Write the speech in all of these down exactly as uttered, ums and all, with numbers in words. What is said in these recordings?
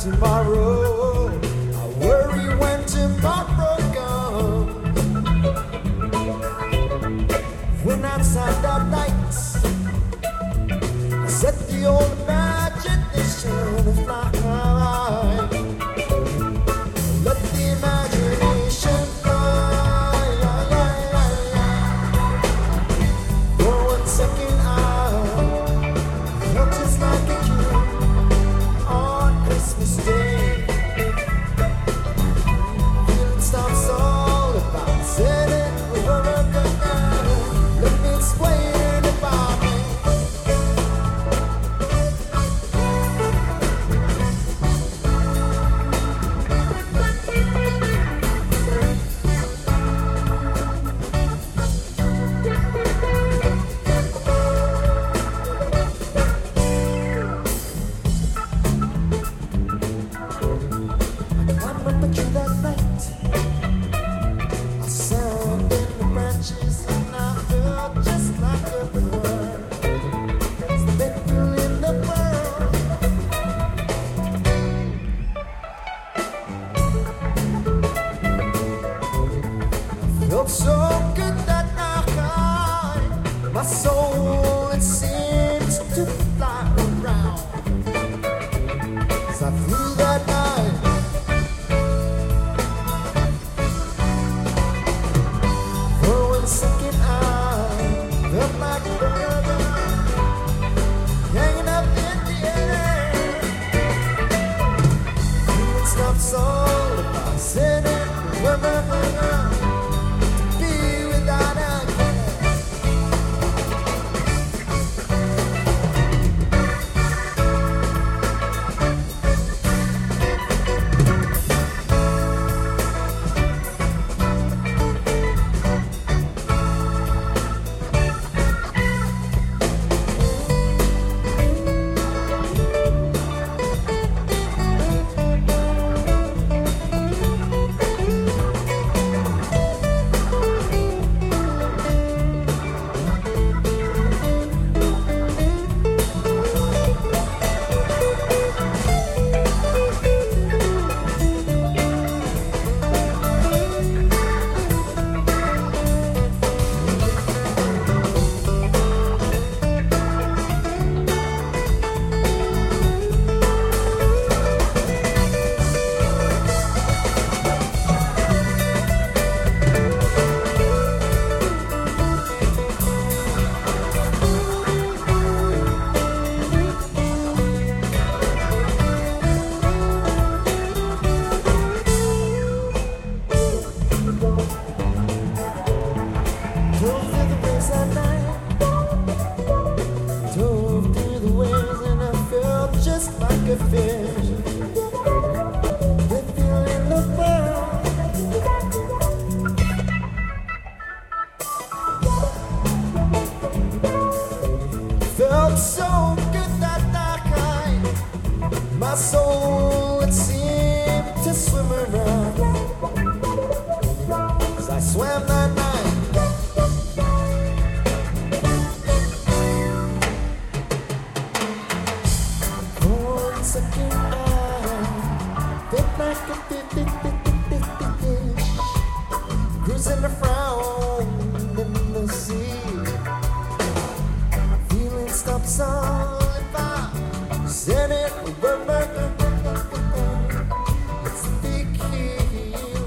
tomorrow. I worry when tomorrow comes. When outside at night, I set the old imagination to fly high. Let the imagination fly. For one second I felt just like a kid on Christmas Day. Feeling stops all about setting wherever I go. Let me explain about me. I'm up at you that night. I sang in the branches and I felt just like a bird. They feel in the world. Felt so good that night. My soul, it seems to fly around. As I flew that night. For one second I felt like a bird hanging up in the air. Feeling stops all about sitting wherever to be without a care. Drove through the waves that night. Drove through the waves and I felt just like a fish. They feel in the world. Felt so good that night. My soul, it seemed to swim around. As I swam that night. One second I felt like a big, big, big, big, big, big fish cruising around in the sea. Feeling stops all if I said it. It's a big healing.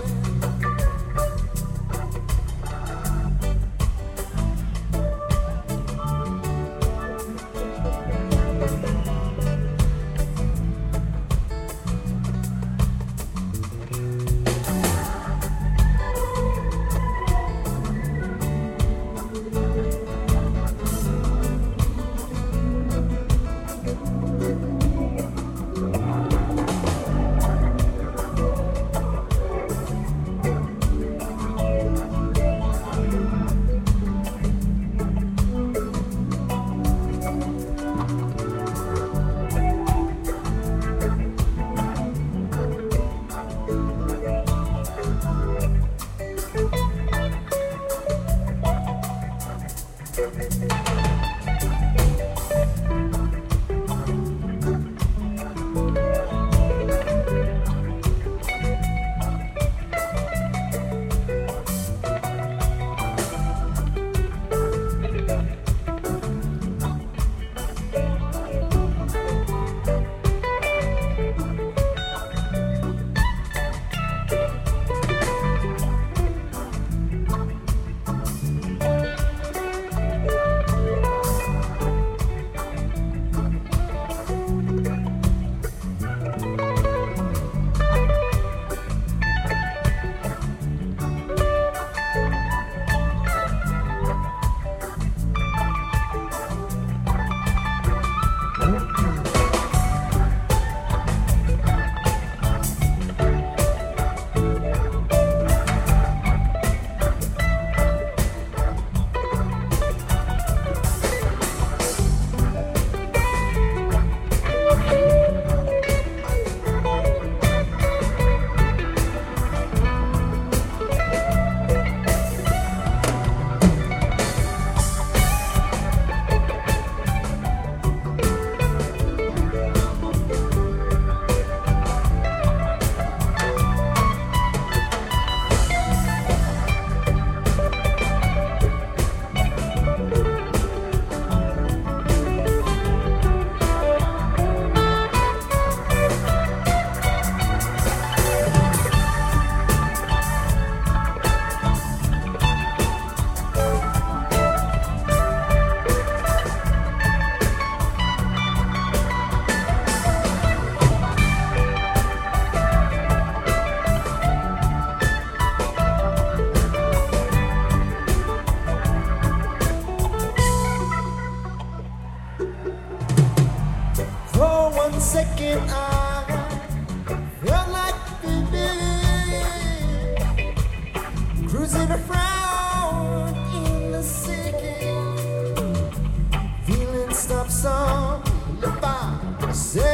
Say